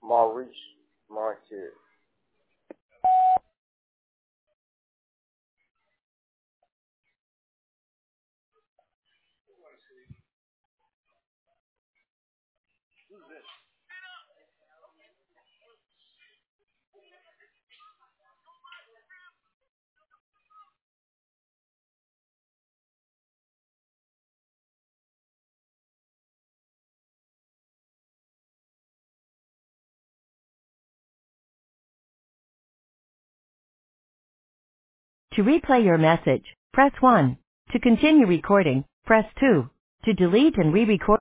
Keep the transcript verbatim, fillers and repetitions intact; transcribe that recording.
Maurice Marquez. To replay your message, press one. To continue recording, press two. To delete and re-record